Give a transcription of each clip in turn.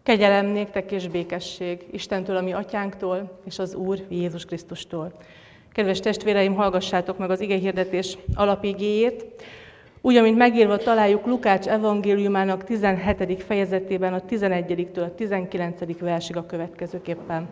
Kegyelem néktek és békesség Istentől, a mi atyánktól, és az Úr Jézus Krisztustól. Kedves testvéreim, hallgassátok meg az igehirdetés alapigéjét. Úgy, amint megírva találjuk Lukács evangéliumának 17. fejezetében a 11-től a 19. versig a következőképpen.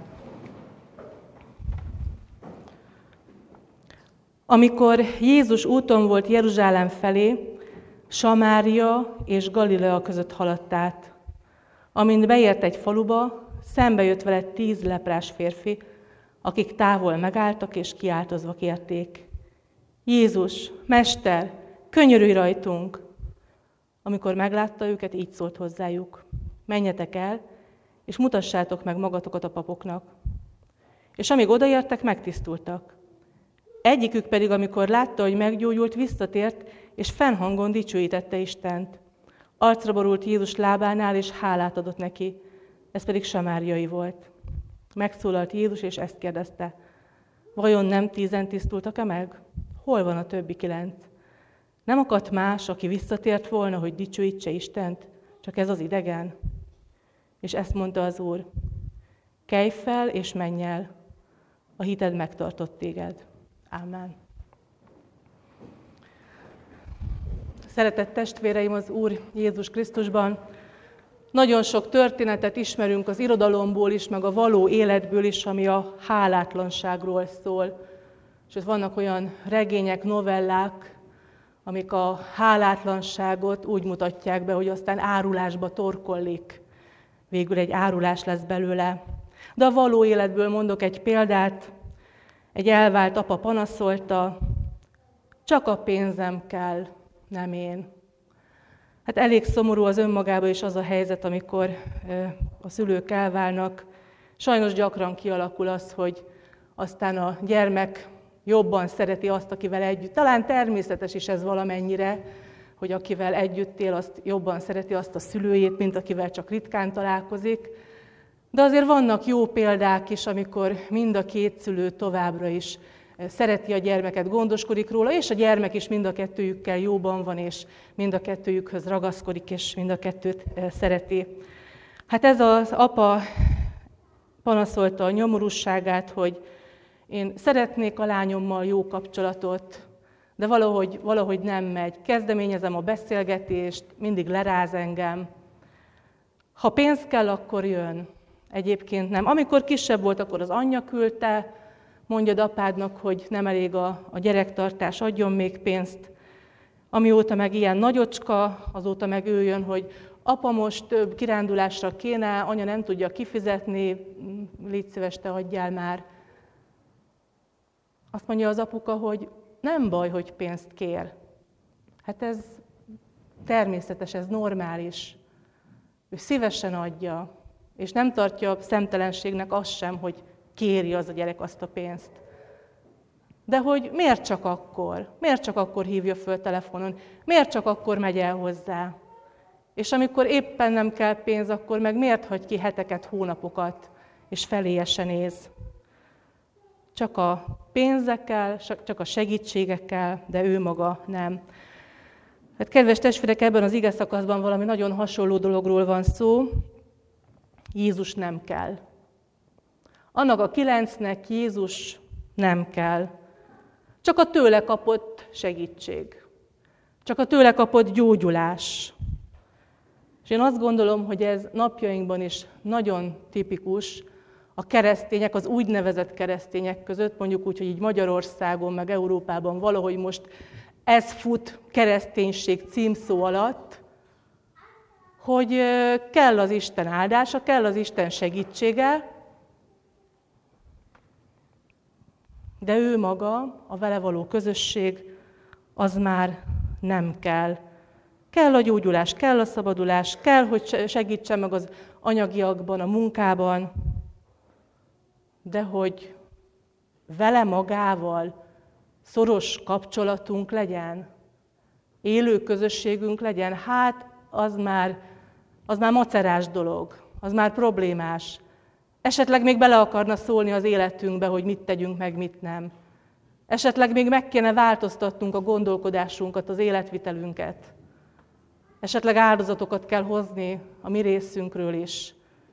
Amikor Jézus úton volt Jeruzsálem felé, Samária és Galilea között haladt át. Amint beért egy faluba, szembe jött vele 10 leprás férfi, akik távol megálltak és kiáltozva kérték: Jézus, Mester, könyörülj rajtunk! Amikor meglátta őket, így szólt hozzájuk: menjetek el, és mutassátok meg magatokat a papoknak. És amíg odaértek, megtisztultak. Egyikük pedig, amikor látta, hogy meggyógyult, visszatért, és fennhangon dicsőítette Istent. Arcra borult Jézus lábánál, és hálát adott neki. Ez pedig samáriai volt. Megszólalt Jézus, és ezt kérdezte: vajon nem 10 tisztultak-e meg? Hol van a többi 9? Nem akadt más, aki visszatért volna, hogy dicsőítse Istent, csak ez az idegen? És ezt mondta az Úr: kelj fel, és menj el, a hited megtartott téged. Ámen. Szeretett testvéreim az Úr Jézus Krisztusban, nagyon sok történetet ismerünk az irodalomból is, meg a való életből is, ami a hálátlanságról szól. És vannak olyan regények, novellák, amik a hálátlanságot úgy mutatják be, hogy aztán árulásba torkollik. Végül egy árulás lesz belőle. De a való életből mondok egy példát. Egy elvált apa panaszolta: csak a pénzem kell, nem én. Hát elég szomorú az önmagában is az a helyzet, amikor a szülők elválnak. Sajnos gyakran kialakul az, hogy aztán a gyermek jobban szereti azt, akivel együtt. Talán természetes is ez valamennyire, hogy akivel együtt él, azt jobban szereti azt a szülőjét, mint akivel csak ritkán találkozik. De azért vannak jó példák is, amikor mind a két szülő továbbra is szereti a gyermeket, gondoskodik róla, és a gyermek is mind a kettőjükkel jóban van, és mind a kettőjükhöz ragaszkodik, és mind a kettőt szereti. Hát ez az apa panaszolta a nyomorúságát, hogy én szeretnék a lányommal jó kapcsolatot, de valahogy nem megy. Kezdeményezem a beszélgetést, mindig leráz engem. Ha pénz kell, akkor jön. Egyébként nem. Amikor kisebb volt, akkor az anyja küldte: mondjad apádnak, hogy nem elég a gyerektartás, adjon még pénzt. Amióta meg ilyen nagyocska, azóta meg ő jön, hogy apa, most több kirándulásra kéne, anya nem tudja kifizetni, légy szíves, te adjál már. Azt mondja az apuka, hogy nem baj, hogy pénzt kér. Hát ez természetes, ez normális. Ő szívesen adja, és nem tartja szemtelenségnek azt sem, hogy kéri az a gyerek azt a pénzt. De hogy miért csak akkor? Miért csak akkor hívja föl telefonon? Miért csak akkor megy el hozzá? És amikor éppen nem kell pénz, akkor meg miért hagy ki heteket, hónapokat, és feléje se néz? Csak a pénzekkel, csak a segítségekkel, de ő maga nem. Hát kedves testvérek, ebben az ige szakaszban valami nagyon hasonló dologról van szó. Jézus nem kell. Annak a 9-nek Jézus nem kell. Csak a tőle kapott segítség. Csak a tőle kapott gyógyulás. És én azt gondolom, hogy ez napjainkban is nagyon tipikus a keresztények, az úgynevezett keresztények között, mondjuk úgy, hogy így Magyarországon, meg Európában valahogy most ez fut kereszténység címszó alatt, hogy kell az Isten áldása, kell az Isten segítsége, de ő maga, a vele való közösség, az már nem kell. Kell a gyógyulás, kell a szabadulás, kell, hogy segítsen meg az anyagiakban, a munkában, de hogy vele magával szoros kapcsolatunk legyen, élő közösségünk legyen, hát az már macerás dolog, az már problémás. Esetleg még bele akarna szólni az életünkbe, hogy mit tegyünk meg, mit nem. Esetleg még meg kéne változtatnunk a gondolkodásunkat, az életvitelünket. Esetleg áldozatokat kell hozni a mi részünkről is.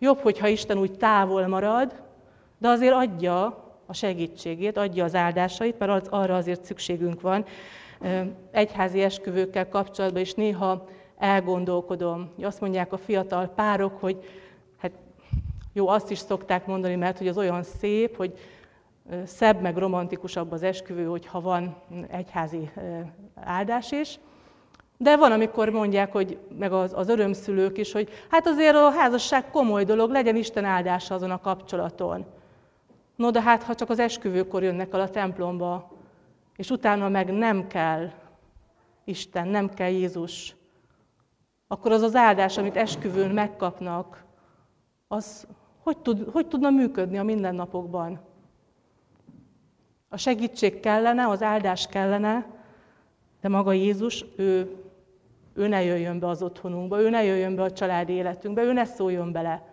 Jobb, hogyha Isten úgy távol marad, de azért adja a segítségét, adja az áldásait, mert arra azért szükségünk van. Egyházi esküvőkkel kapcsolatban is néha elgondolkodom. Azt mondják a fiatal párok, hogy hát jó, azt is szokták mondani, mert hogy az olyan szép, hogy szebb meg romantikusabb az esküvő, hogyha van egyházi áldás is. De van, amikor mondják, hogy meg az örömszülők is, hogy hát azért a házasság komoly dolog, legyen Isten áldása azon a kapcsolaton. No, de hát ha csak az esküvőkor jönnek el a templomba, és utána meg nem kell Isten, nem kell Jézus, akkor az az áldás, amit esküvőn megkapnak, az hogy tudna működni a mindennapokban? A segítség kellene, az áldás kellene, de maga Jézus, ő ne jöjjön be az otthonunkba, ő ne jöjjön be a családi életünkbe, ő ne szóljon bele.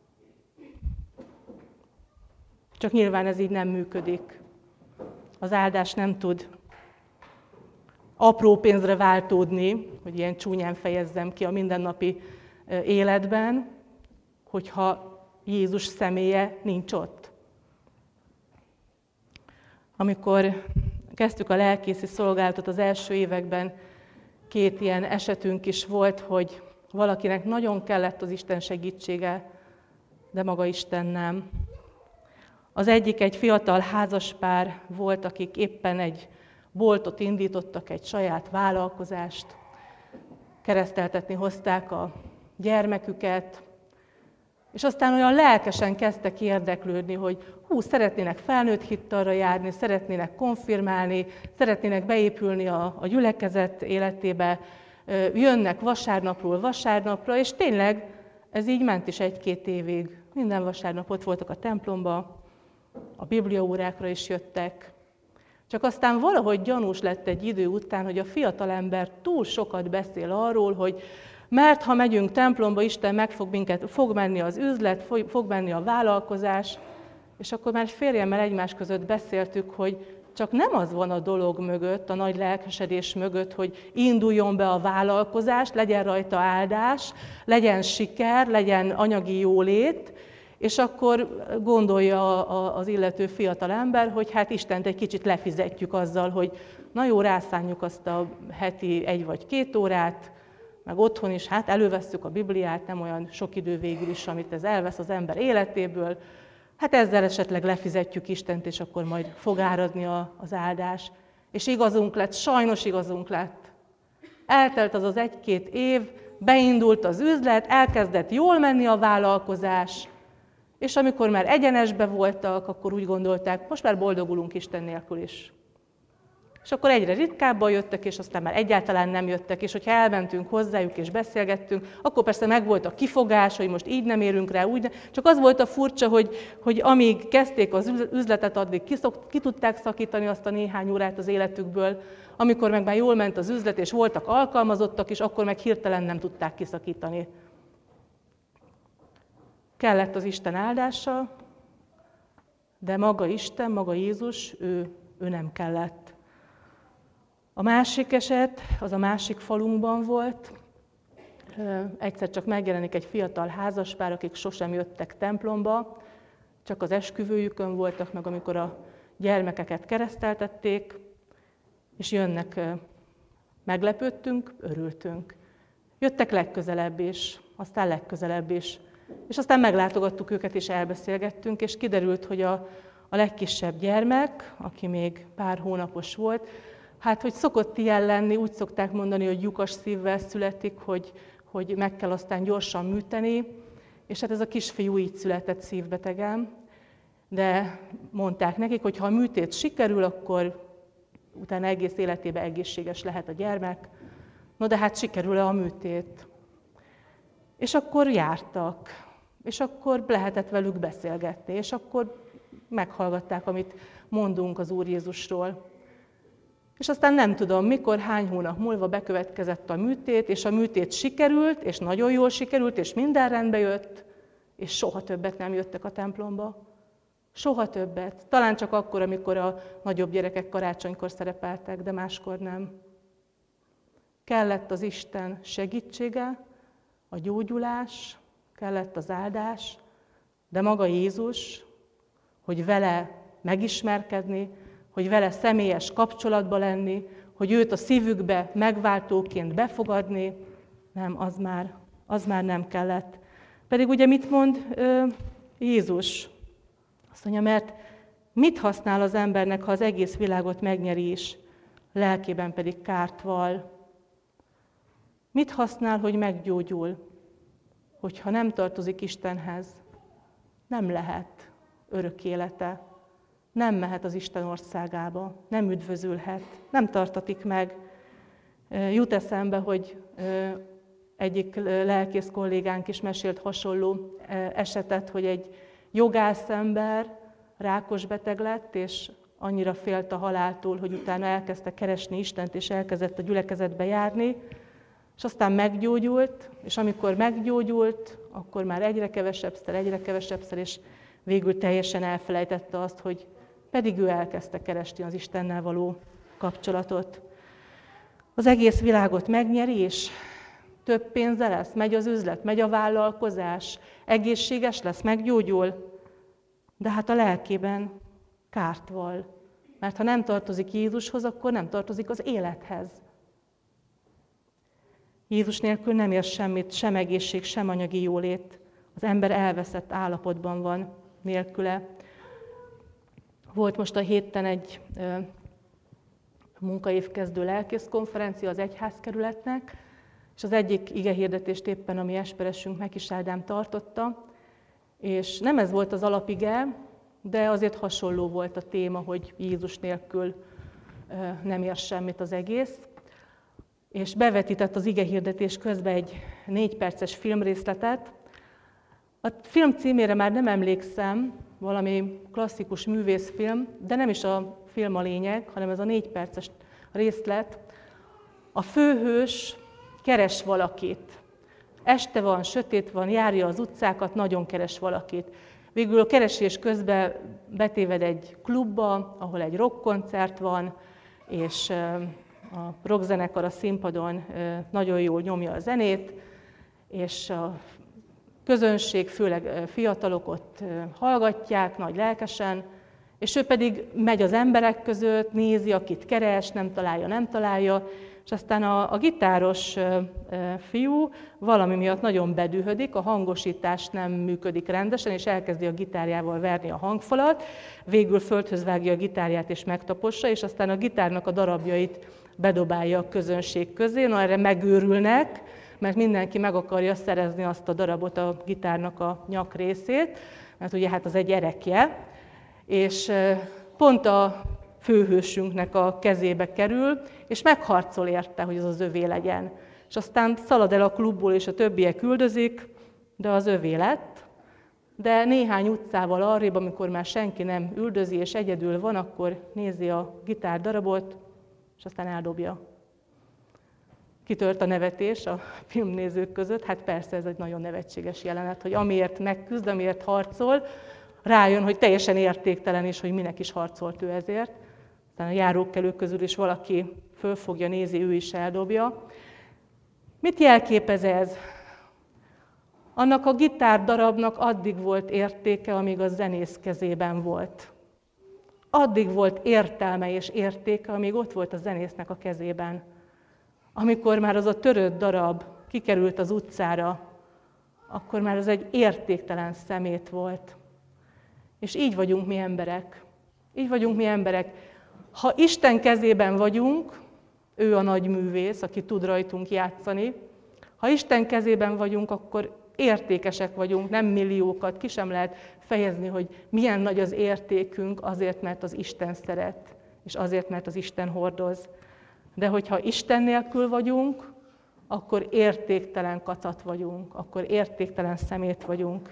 Csak nyilván ez így nem működik. Az áldás nem tud apró pénzre váltódni, hogy ilyen csúnyán fejezzem ki a mindennapi életben, hogyha Jézus személye nincs ott. Amikor kezdtük a lelkészi szolgálatot az első években, 2 ilyen esetünk is volt, hogy valakinek nagyon kellett az Isten segítsége, de maga Isten nem. Az egyik egy fiatal házaspár volt, akik éppen egy boltot indítottak, egy saját vállalkozást, kereszteltetni hozták a gyermeküket, és aztán olyan lelkesen kezdtek érdeklődni, hogy szeretnének felnőtt hittalra járni, szeretnének konfirmálni, szeretnének beépülni a gyülekezet életébe, jönnek vasárnapról vasárnapra, és tényleg ez így ment is 1-2 évig. Minden vasárnap ott voltak a templomba, a bibliaórákra is jöttek. Csak aztán valahogy gyanús lett egy idő után, hogy a fiatalember túl sokat beszél arról, hogy mert ha megyünk templomba, Isten fog menni az üzlet, fog menni a vállalkozás, és akkor már férjemmel egymás között beszéltük, hogy csak nem az van a dolog mögött, a nagy lelkesedés mögött, hogy induljon be a vállalkozás, legyen rajta áldás, legyen siker, legyen anyagi jólét, és akkor gondolja az illető fiatal ember, hogy hát Istent egy kicsit lefizetjük azzal, hogy na jó, rászánjuk azt a heti 1 vagy 2 órát, meg otthon is, hát elővesszük a Bibliát, nem olyan sok idő végül is, amit ez elvesz az ember életéből, hát ezzel esetleg lefizetjük Istent, és akkor majd fog áradni az áldás. És igazunk lett, sajnos igazunk lett. Eltelt az 1-2 év, beindult az üzlet, elkezdett jól menni a vállalkozás, és amikor már egyenesbe voltak, akkor úgy gondolták, most már boldogulunk Isten nélkül is. És akkor egyre ritkábban jöttek, és aztán már egyáltalán nem jöttek, és hogyha elmentünk hozzájuk és beszélgettünk, akkor persze megvolt a kifogás, hogy most így nem érünk rá, úgy nem. Csak az volt a furcsa, hogy amíg kezdték az üzletet, addig ki tudták szakítani azt a néhány órát az életükből, amikor meg már jól ment az üzlet, és voltak alkalmazottak is, akkor meg hirtelen nem tudták kiszakítani. Kellett az Isten áldása, de maga Isten, maga Jézus, ő nem kellett. A másik eset, az a másik falunkban volt. Egyszer csak megjelenik egy fiatal házaspár, akik sosem jöttek templomba, csak az esküvőjükön voltak meg, amikor a gyermekeket kereszteltették, és jönnek, meglepődtünk, örültünk. Jöttek legközelebb is, aztán legközelebb is. És aztán meglátogattuk őket, és elbeszélgettünk, és kiderült, hogy a legkisebb gyermek, aki még pár hónapos volt, hát, hogy szokott ilyen lenni, úgy szokták mondani, hogy lyukas szívvel születik, hogy meg kell aztán gyorsan műteni, és hát ez a kisfiú így született szívbetegen, de mondták nekik, hogy ha a műtét sikerül, akkor utána egész életében egészséges lehet a gyermek. No, de hát sikerül-e a műtét? És akkor jártak, és akkor lehetett velük beszélgetni, és akkor meghallgatták, amit mondunk az Úr Jézusról. És aztán nem tudom, mikor, hány hónap múlva bekövetkezett a műtét, és a műtét sikerült, és nagyon jól sikerült, és minden rendbe jött, és soha többet nem jöttek a templomba. Soha többet. Talán csak akkor, amikor a nagyobb gyerekek karácsonykor szerepeltek, de máskor nem. Kellett az Isten segítsége, a gyógyulás, kellett az áldás, de maga Jézus, hogy vele megismerkedni, hogy vele személyes kapcsolatba lenni, hogy őt a szívükbe megváltóként befogadni, nem, az már nem kellett. Pedig ugye mit mond Jézus? Azt mondja, mert mit használ az embernek, ha az egész világot megnyeri is, lelkében pedig kárt val? Mit használ, hogy meggyógyul, hogyha nem tartozik Istenhez? Nem lehet örök élete, nem mehet az Isten országába, nem üdvözülhet, nem tartatik meg. Jut eszembe, hogy egyik lelkész kollégánk is mesélt hasonló esetet, hogy egy jogászember rákos beteg lett, és annyira félt a haláltól, hogy utána elkezdte keresni Istent, és elkezdett a gyülekezetbe járni, és aztán meggyógyult, és amikor meggyógyult, akkor már egyre kevesebbszer, és végül teljesen elfelejtette azt, hogy pedig ő elkezdte keresni az Istennel való kapcsolatot. Az egész világot megnyeri, és több pénze lesz, megy az üzlet, megy a vállalkozás, egészséges lesz, meggyógyul, de hát a lelkében kárt val. Mert ha nem tartozik Jézushoz, akkor nem tartozik az élethez. Jézus nélkül nem ér semmit, sem egészség, sem anyagi jólét. Az ember elveszett állapotban van nélküle. Volt most a héten egy munkaévkezdő lelkészkonferencia az egyházkerületnek, és az egyik igehirdetést éppen a mi esperesünk Mekis Ádám tartotta, és nem ez volt az alapige, de azért hasonló volt a téma, hogy Jézus nélkül nem ér semmit az egész. És bevetített az igehirdetés közben egy 4 perces filmrészletet. A film címére már nem emlékszem, valami klasszikus művészfilm, de nem is a film a lényeg, hanem ez a 4 perces részlet. A főhős keres valakit. Este van, sötét van, járja az utcákat, nagyon keres valakit. Végül a keresés közben betéved egy klubba, ahol egy rockkoncert van, és a rockzenekar a színpadon nagyon jól nyomja a zenét, és a közönség, főleg fiatalok ott hallgatják nagy lelkesen, és ő pedig megy az emberek között, nézi, akit keres, nem találja, és aztán a gitáros fiú valami miatt nagyon bedühödik, a hangosítás nem működik rendesen, és elkezdi a gitárjával verni a hangfalat, végül földhöz vágja a gitárját és megtapossa, és aztán a gitárnak a darabjait bedobálja a közönség közé. Na, erre megőrülnek, mert mindenki meg akarja szerezni azt a darabot, a gitárnak a nyak részét, mert ugye hát az egy erekje, és pont a főhősünknek a kezébe kerül, és megharcol érte, hogy az az övé legyen. És aztán szalad el a klubból, és a többiek üldözik, de az övé lett. De néhány utcával arrébb, amikor már senki nem üldözi, és egyedül van, akkor nézi a gitárdarabot, és aztán eldobja. Kitört a nevetés a filmnézők között, hát persze ez egy nagyon nevetséges jelenet, hogy amiért megküzd, amiért harcol, rájön, hogy teljesen értéktelen, és hogy minek is harcolt ő ezért. Aztán a járókelők közül is valaki fölfogja, nézi, ő is eldobja. Mit jelképez ez? Annak a gitárdarabnak addig volt értéke, amíg a zenész kezében volt. Addig volt értelme és értéke, amíg ott volt a zenésznek a kezében. Amikor már az a törött darab kikerült az utcára, akkor már az egy értéktelen szemét volt. És így vagyunk mi emberek. Így vagyunk mi emberek. Ha Isten kezében vagyunk, ő a nagy művész, aki tud rajtunk játszani. Ha Isten kezében vagyunk, akkor értékesek vagyunk, nem milliókat, ki sem lehet fejezni, hogy milyen nagy az értékünk azért, mert az Isten szeret, és azért, mert az Isten hordoz. De hogyha Isten nélkül vagyunk, akkor értéktelen kacat vagyunk, akkor értéktelen szemét vagyunk.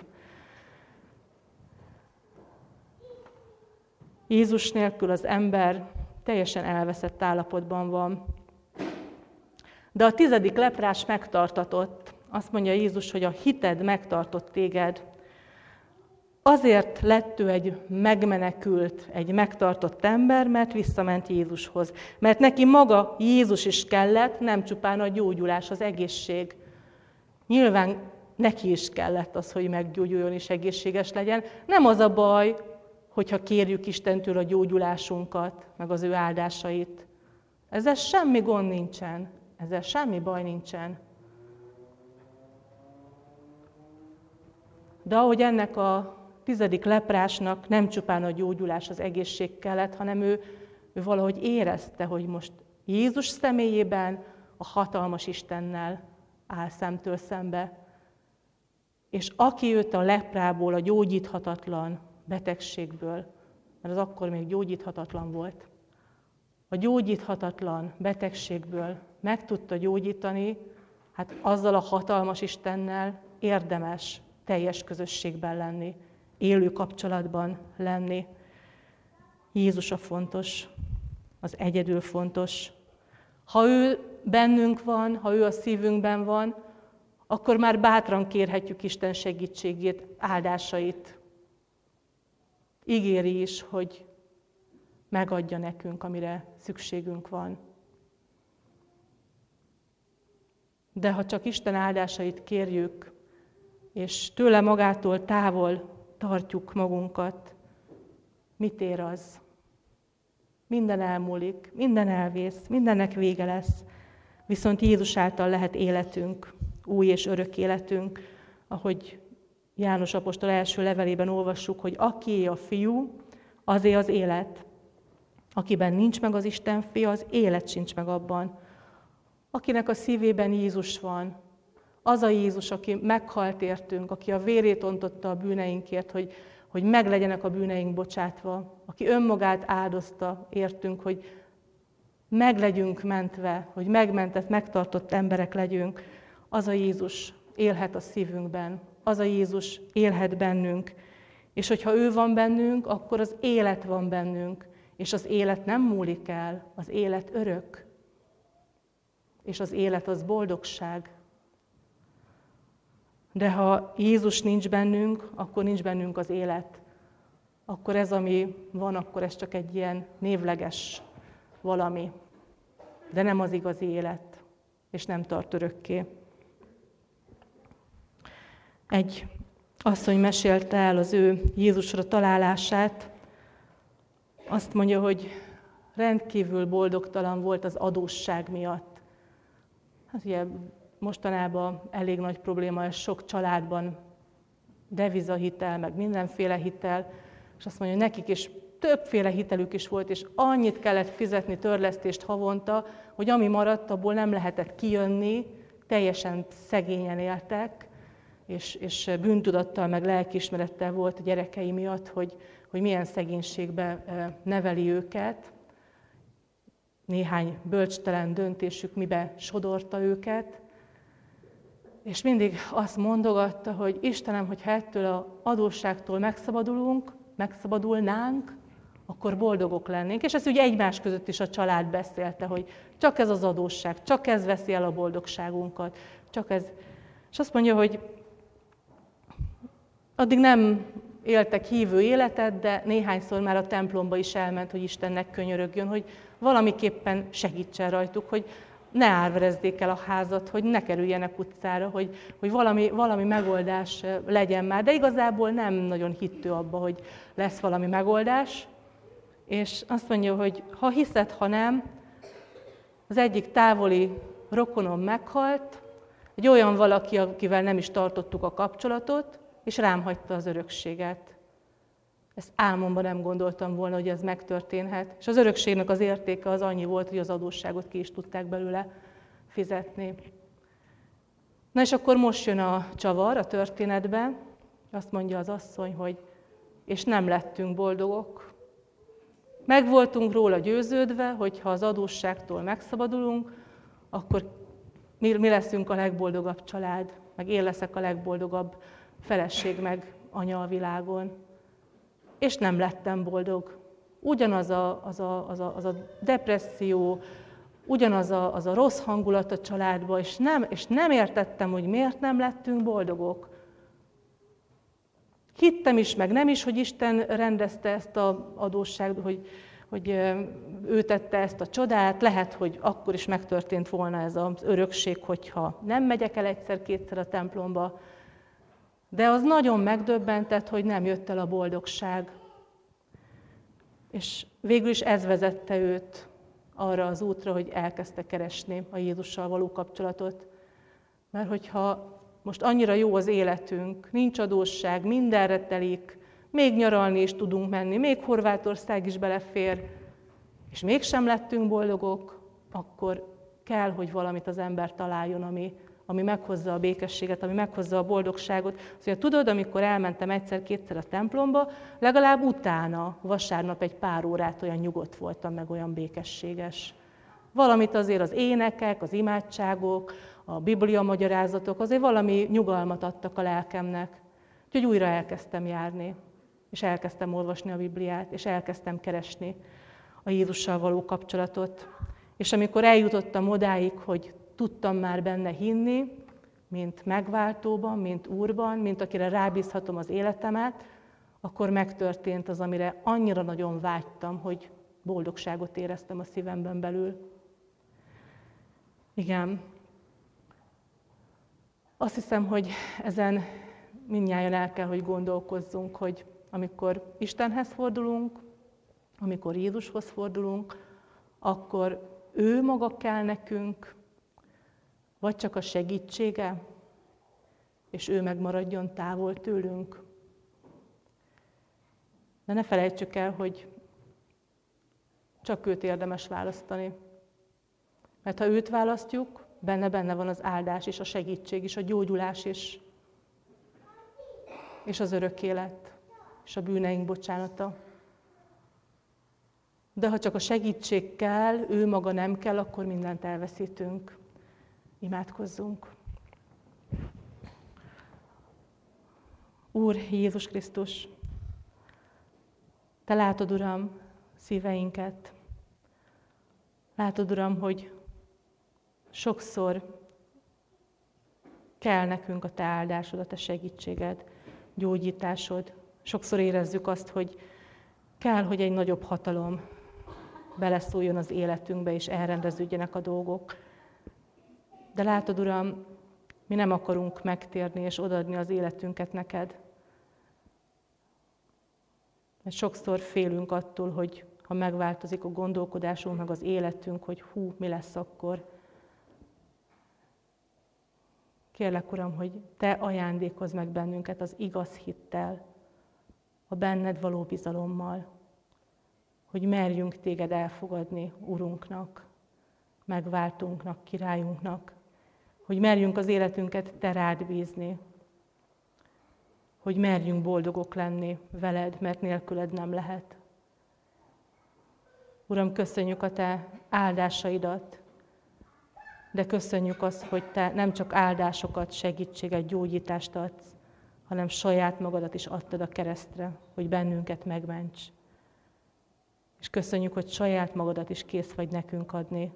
Jézus nélkül az ember teljesen elveszett állapotban van. De a 10. leprás megtartatott. Azt mondja Jézus, hogy a hited megtartott téged. Azért lett ő egy megmenekült, egy megtartott ember, mert visszament Jézushoz. Mert neki maga Jézus is kellett, nem csupán a gyógyulás, az egészség. Nyilván neki is kellett az, hogy meggyógyuljon és egészséges legyen. Nem az a baj, hogyha kérjük Istentől a gyógyulásunkat, meg az ő áldásait. Ezzel semmi gond nincsen, ezzel semmi baj nincsen. De ahogy ennek a 10. leprásnak nem csupán a gyógyulás, az egészség kellett, hanem ő valahogy érezte, hogy most Jézus személyében a hatalmas Istennel áll szemtől szembe. És aki őt a leprából, a gyógyíthatatlan betegségből, mert az akkor még gyógyíthatatlan volt, a gyógyíthatatlan betegségből meg tudta gyógyítani, hát azzal a hatalmas Istennel érdemes teljes közösségben lenni, élő kapcsolatban lenni. Jézus a fontos, az egyedül fontos. Ha ő bennünk van, ha ő a szívünkben van, akkor már bátran kérhetjük Isten segítségét, áldásait. Ígéri is, hogy megadja nekünk, amire szükségünk van. De ha csak Isten áldásait kérjük, és tőle magától távol tartjuk magunkat, mit ér az? Minden elmúlik, minden elvész, mindennek vége lesz. Viszont Jézus által lehet életünk, új és örök életünk, ahogy János apostol első levelében olvassuk, hogy akié a Fiú, azé az élet. Akiben nincs meg az Isten fia, az élet sincs meg abban. Akinek a szívében Jézus van, az a Jézus, aki meghalt értünk, aki a vérét ontotta a bűneinkért, hogy meglegyenek a bűneink bocsátva, aki önmagát áldozta értünk, hogy meglegyünk mentve, hogy megmentett, megtartott emberek legyünk, az a Jézus élhet a szívünkben, az a Jézus élhet bennünk. És hogyha ő van bennünk, akkor az élet van bennünk, és az élet nem múlik el, az élet örök. És az élet az boldogság. De ha Jézus nincs bennünk, akkor nincs bennünk az élet. Akkor ez, ami van, akkor ez csak egy ilyen névleges valami. De nem az igazi élet, és nem tart örökké. Egy asszony mesélte el az ő Jézusra találását. Azt mondja, hogy rendkívül boldogtalan volt az adósság miatt. Hát ugye mostanában elég nagy probléma, ez sok családban devizahitel, meg mindenféle hitel, és azt mondja, hogy nekik is többféle hitelük is volt, és annyit kellett fizetni törlesztést havonta, hogy ami maradt, abból nem lehetett kijönni, teljesen szegényen éltek, és bűntudattal, meg lelkiismerettel volt a gyerekei miatt, hogy milyen szegénységbe neveli őket. Néhány bölcstelen döntésük mibe sodorta őket, és mindig azt mondogatta, hogy Istenem, hogyha ettől az adósságtól megszabadulnánk, akkor boldogok lennénk. És ezt ugye egymás között is a család beszélte, hogy csak ez az adósság, csak ez veszi el a boldogságunkat, csak ez. És azt mondja, hogy addig nem éltek hívő életet, de néhányszor már a templomba is elment, hogy Istennek könyörögjön, hogy valamiképpen segítsen rajtuk, hogy ne árverezzék el a házat, hogy ne kerüljenek utcára, hogy valami megoldás legyen már. De igazából nem nagyon hittő abba, hogy lesz valami megoldás. És azt mondja, hogy ha hiszed, ha nem, az egyik távoli rokonom meghalt, egy olyan valaki, akivel nem is tartottuk a kapcsolatot, és rám hagyta az örökséget. Ezt álmomban nem gondoltam volna, hogy ez megtörténhet. És az örökségnek az értéke az annyi volt, hogy az adósságot ki is tudták belőle fizetni. Na és akkor most jön a csavar a történetben. Azt mondja az asszony, hogy és nem lettünk boldogok. Meg voltunk róla győződve, hogy ha az adósságtól megszabadulunk, akkor mi leszünk a legboldogabb család, meg én leszek a legboldogabb feleség, meg anya a világon. És nem lettem boldog. Ugyanaz a depresszió, ugyanaz a rossz hangulat a családban, és nem értettem, hogy miért nem lettünk boldogok. Hittem is, meg nem is, hogy Isten rendezte ezt az adósságot, hogy ő tette ezt a csodát. Lehet, hogy akkor is megtörtént volna ez az örökség, hogyha nem megyek el egyszer-kétszer a templomba. De az nagyon megdöbbentett, hogy nem jött el a boldogság. És végül is ez vezette őt arra az útra, hogy elkezdte keresni a Jézussal való kapcsolatot. Mert hogyha most annyira jó az életünk, nincs adósság, mindenre telik, még nyaralni is tudunk menni, még Horvátország is belefér, és mégsem lettünk boldogok, akkor kell, hogy valamit az ember találjon, ami meghozza a békességet, ami meghozza a boldogságot. Szóval tudod, amikor elmentem egyszer-kétszer a templomba, legalább utána, vasárnap egy pár órát olyan nyugodt voltam, meg olyan békességes. Valamit azért az énekek, az imádságok, a Biblia magyarázatok, azért valami nyugalmat adtak a lelkemnek. Úgyhogy újra elkezdtem járni, és elkezdtem olvasni a Bibliát, és elkezdtem keresni a Jézussal való kapcsolatot. És amikor eljutottam odáig, hogy tudtam már benne hinni, mint megváltóban, mint Úrban, mint akire rábízhatom az életemet, akkor megtörtént az, amire annyira nagyon vágytam, hogy boldogságot éreztem a szívemben belül. Igen. Azt hiszem, hogy ezen mindnyájan el kell, hogy gondolkozzunk, hogy amikor Istenhez fordulunk, amikor Jézushoz fordulunk, akkor ő maga kell nekünk, vagy csak a segítsége, és ő megmaradjon távol tőlünk. De ne felejtsük el, hogy csak őt érdemes választani. Mert ha őt választjuk, benne van az áldás is, a segítség is, a gyógyulás is, és az örök élet, és a bűneink bocsánata. De ha csak a segítség kell, ő maga nem kell, akkor mindent elveszítünk. Imádkozzunk. Úr Jézus Krisztus, Te látod, Uram, szíveinket. Látod, Uram, hogy sokszor kell nekünk a Te áldásod, a Te segítséged, gyógyításod. Sokszor érezzük azt, hogy kell, hogy egy nagyobb hatalom beleszóljon az életünkbe, és elrendeződjenek a dolgok. De látod, Uram, mi nem akarunk megtérni és odaadni az életünket neked. Mert sokszor félünk attól, hogy ha megváltozik a gondolkodásunk, meg az életünk, hogy mi lesz akkor. Kérlek, Uram, hogy Te ajándékozz meg bennünket az igaz hittel, a benned való bizalommal, hogy merjünk Téged elfogadni Urunknak, megváltunknak, királyunknak, hogy merjünk az életünket Te rád bízni, hogy merjünk boldogok lenni veled, mert nélküled nem lehet. Uram, köszönjük a Te áldásaidat, de köszönjük azt, hogy Te nem csak áldásokat, segítséget, gyógyítást adsz, hanem saját magadat is adtad a keresztre, hogy bennünket megments. És köszönjük, hogy saját magadat is kész vagy nekünk adni.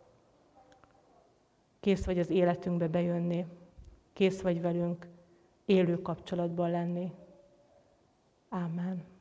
Kész vagy az életünkbe bejönni. Kész vagy velünk élő kapcsolatban lenni. Ámen.